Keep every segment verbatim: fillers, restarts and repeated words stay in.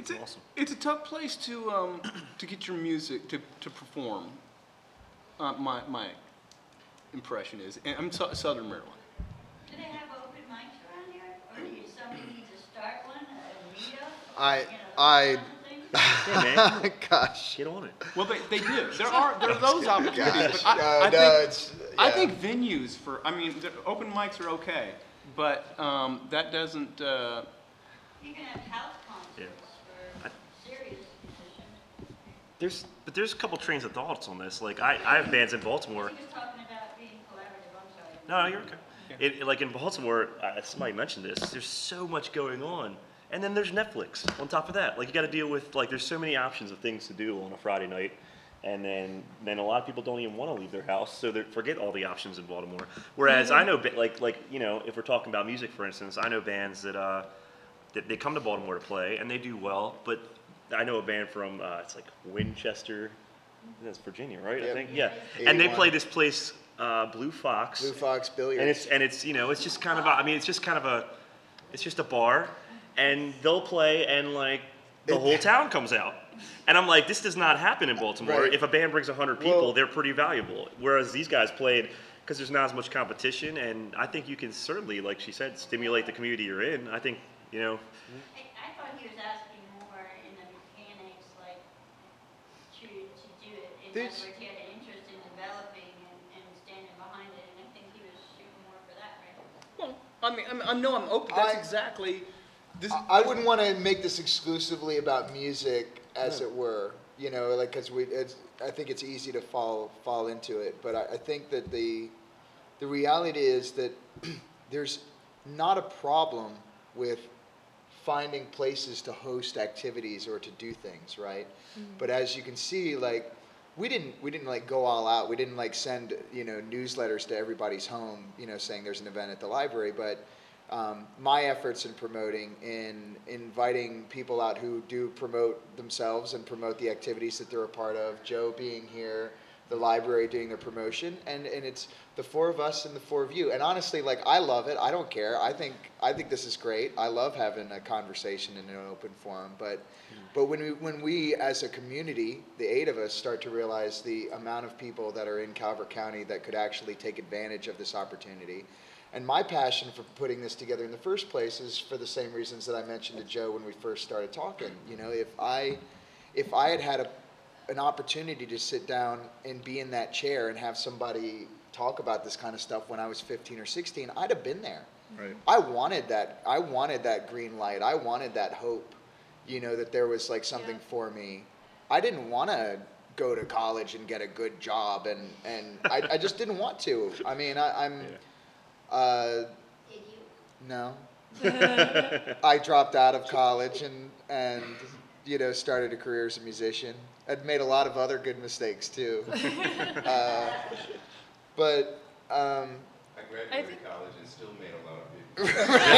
It's a, awesome. It's a tough place to um, to get your music to, to perform. Uh, my my impression is, and I'm so, Southern Maryland. Do they have open mics around here, or do you, somebody need to start one, a meetup? Or, I you know, I. Hey, man. Gosh. Get on it. Well, they, they do. There are there are those opportunities, but I, No, I no, think it's, I yeah. think venues for I mean the open mics are okay, but um, that doesn't. Uh, You can have house concerts Yeah. for serious musicians. There's, but there's a couple trains of thoughts on this. Like I, I have bands in Baltimore. He was talking about being collaborative, I'm sorry. No, no, you're okay. It, it- like in Baltimore, uh, somebody mentioned this. There's so much going on, and then there's Netflix on top of that. Like you got to deal with like there's so many options of things to do on a Friday night, and then then a lot of people don't even want to leave their house, so they forget all the options in Baltimore. Whereas I know ba- like like you know if we're talking about music, for instance, I know bands that uh that they come to Baltimore to play and they do well, but I know a band from uh, it's like Winchester, that's Virginia, right? I Yep. think yeah, and they eighty-one. play this place uh, Blue Fox. Blue Fox Billiards. And it's and it's you know it's just kind of a, I mean it's just kind of a it's just a bar, and they'll play and like the whole town comes out, and I'm like, this does not happen in Baltimore. Right. If a band brings a hundred people, Well- they're pretty valuable. Whereas these guys played because there's not as much competition, and I think you can certainly, like she said, stimulate the community you're in. I think you know I, I thought he was asking more in the mechanics, like, to, to do it. In other There's- words, he had an interest in developing and, and standing behind it, and I think he was shooting more for that, right? well, I mean, I mean, I know I'm open. That's I- exactly. This, I I wouldn't want to make this exclusively about music, as it were. You know, like because we, it's, I think it's easy to fall fall into it. But I, I think that the the reality is that there's not a problem with finding places to host activities or to do things, right? But as you can see, like we didn't we didn't like go all out. We didn't like send you know newsletters to everybody's home, you know, saying there's an event at the library, but. Um, my efforts in promoting, in inviting people out who do promote themselves and promote the activities that they're a part of, Joe being here, the library doing their promotion, and, and it's the four of us and the four of you. And honestly, like, I love it. I don't care. I think I think this is great. I love having a conversation in an open forum. But but when we when we as a community, the eight of us, start to realize the amount of people that are in Calvert County that could actually take advantage of this opportunity. And my passion for putting this together in the first place is for the same reasons that I mentioned to Joe when we first started talking. You know, if I, if I had had a, an opportunity to sit down and be in that chair and have somebody talk about this kind of stuff when I was fifteen or sixteen, I'd have been there. Right. I wanted that. I wanted that green light. I wanted that hope. You know, that there was like something Yeah. for me. I didn't want to go to college and get a good job, and and I, I just didn't want to. I mean, I, I'm. Yeah. Uh, Did you? no. I dropped out of college and, and, you know, started a career as a musician. I'd made a lot of other good mistakes, too. Uh, but, um, I graduated I think- college and still made a lot of people.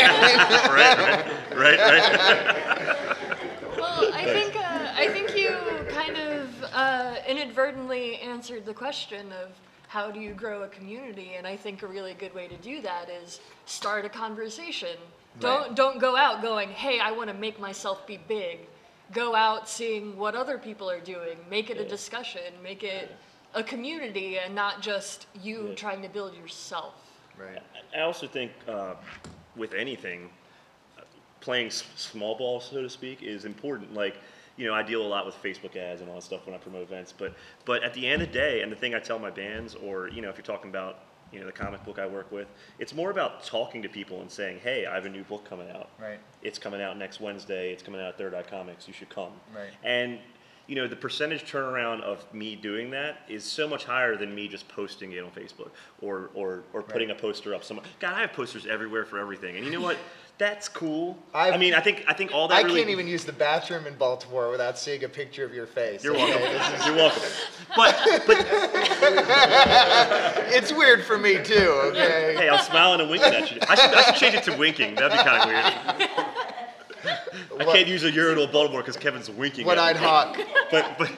right, right, right, right. Well, I think uh, I think you kind of uh, inadvertently answered the question of how do you grow a community, and I think a really good way to do that is start a conversation. Don't don't go out going, hey, I want to make myself be big. Go out seeing what other people are doing. Make it a discussion. Make it a community, and not just you Yeah. trying to build yourself. right. I also think uh, with anything, uh, playing s- small ball, so to speak, is important. Like, you know, I deal a lot with Facebook ads and all that stuff when I promote events. But but at the end of the day, and the thing I tell my bands, or you know, if you're talking about you know the comic book I work with, it's more about talking to people and saying, hey, I have a new book coming out. Right. It's coming out next Wednesday. It's coming out at Third Eye Comics. You should come. Right. And you know, the percentage turnaround of me doing that is so much higher than me just posting it on Facebook or or, or putting Right. a poster up somewhere. God, I have posters everywhere for everything. And you know what? That's cool. I've- I mean, I think I think all that I really can't even use the bathroom in Baltimore without seeing a picture of your face. You're okay? welcome. This is- You're welcome. But but it's weird for me too, okay? hey, I'm smiling and winking at you. I should I should change it to winking. That'd be kind of weird. I What- can't use a urinal Baltimore because Kevin's winking. What at I'd me. hawk. But but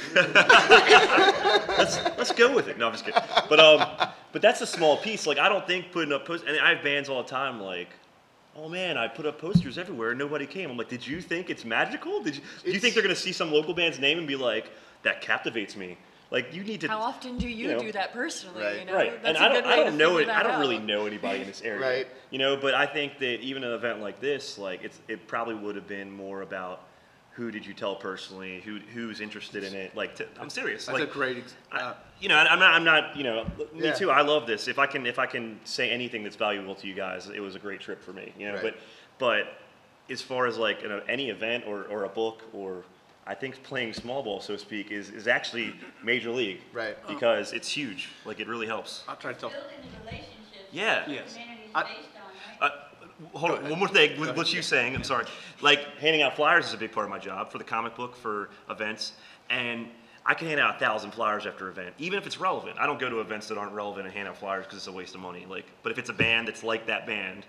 let's let's go with it. No, I'm just kidding. But um, but that's a small piece. Like I don't think putting up posts, and I have bands all the time. Like oh man, I put up posters everywhere and nobody came. I'm like, did you think it's magical? Did you, do you think they're gonna see some local band's name and be like, that captivates me? Like, you need to. How often do you, you know, do that personally? Right. You know? Right, That's and a I good don't, I way don't to know figure it. I that don't really out. know anybody in this area, Right. You know, but I think that even an event like this, like it's, it probably would have been more about who did you tell personally, who who's interested in it. Like, to, I'm serious. That's like, a great, ex- I- uh, you know, I- I'm not, I'm not, you know, me Yeah. too. I love this. If I can, if I can say anything that's valuable to you guys, it was a great trip for me. You know, Right. but, but as far as like you know, any event or, or a book or, I think playing small ball, so to speak, is, is actually major league. Right. Because it's huge. Like it really helps. I'll try to tell. Building the relationships Yeah. that the Yes. community is I- based on, right? Uh, hold on, one more thing with what you saying. I'm sorry. Like handing out flyers is a big part of my job for the comic book for events, and I can hand out a thousand flyers after an event, even if it's relevant. I don't go to events that aren't relevant and hand out flyers because it's a waste of money. Like, but if it's a band that's like that band,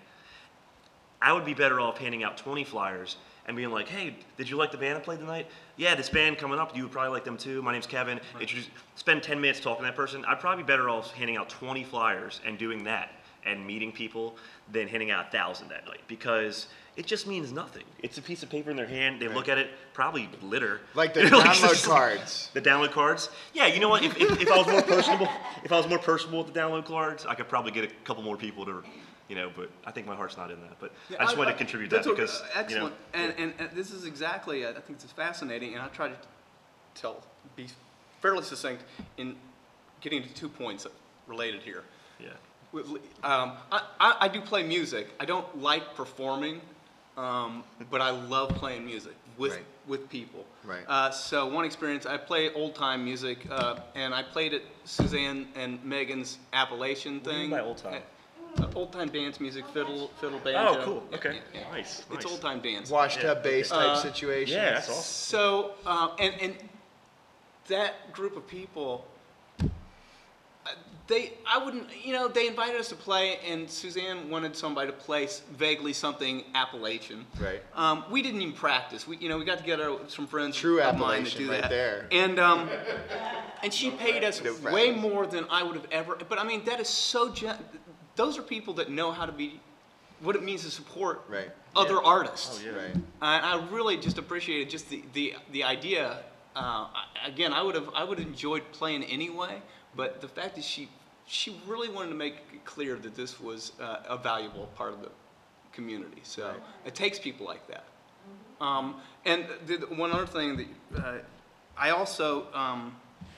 I would be better off handing out twenty flyers and being like, hey, did you like the band that played tonight? Yeah, this band coming up, you would probably like them too. My name's Kevin. Introduce, spend ten minutes talking to that person. I'd probably be better off handing out twenty flyers and doing that and meeting people than handing out a thousand that night because it just means nothing. It's a piece of paper in their hand. They look at it, probably litter. Like the You know, download just- cards. The download cards? Yeah, you know what? If, if, if I was more personable, if I was more personable with the download cards, I could probably get a couple more people to, you know. But I think my heart's not in that. But I just wanted to contribute that that's a- because excellent. you know. and, and and this is exactly. I think it's fascinating, and I try to tell, be fairly succinct in getting to two points related here. Yeah. With- Um, I, I, I do play music. I don't like performing, um, but I love playing music with Right. with people. Right. Uh, so one experience, I play old time music, uh, and I played at Suzanne and Megan's Appalachian What do you thing. mean by old time? Uh, old time dance music, fiddle, fiddle band. Oh, uh, cool. yeah, Okay. yeah, yeah. Nice. It's nice. old time dance. Washed up bass type Uh, situation. Yeah, that's awesome. So, uh, and, and that group of people, uh, they, I wouldn't, you know, they invited us to play, and Suzanne wanted somebody to play s- vaguely something Appalachian. Right. Um, we didn't even practice. We, you know, we got together with some friends True of mine that Appalachian do right that. there. And um, and she paid us No way practice. more than I would have ever. But I mean, that is so. Gen- those are people that know how to be, what it means to support Right. other Yeah. artists. Oh, yeah. Right. I, I really just appreciated just the, the, the idea. Uh, I- again, I would have I would have enjoyed playing anyway, but the fact that she she really wanted to make it clear that this was uh, a valuable part of the community. So Right. it takes people like that. Um, and the, the one other thing that uh, I also um,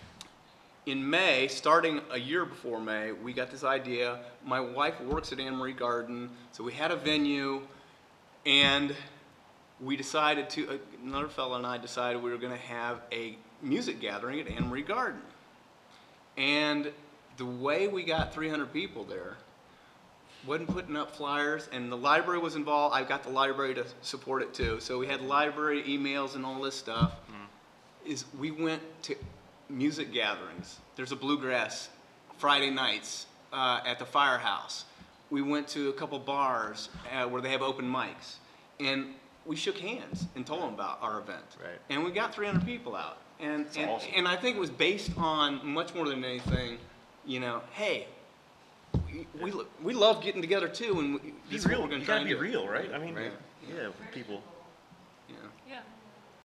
in May, starting a year before May, we got this idea. My wife works at Anne Marie Garden, so we had a venue, and we decided to, uh, another fellow and I decided we were going to have a music gathering at Anne Marie Garden. And the way we got three hundred people there, wasn't putting up flyers, and the library was involved. I got the library to support it too. So we had library emails and all this stuff. Is we went to music gatherings. There's a bluegrass Friday nights uh, at the Firehouse. We went to a couple bars uh, where they have open mics, and we shook hands and told them about our event. Right. And we got three hundred people out. And and, awesome. and I think it was based on much more than anything, you know, hey, we we, lo- we love getting together too, and we, Be this is what real. we're gonna You try gotta and be do. real, right? I mean, Right. yeah, people. Yeah. Yeah.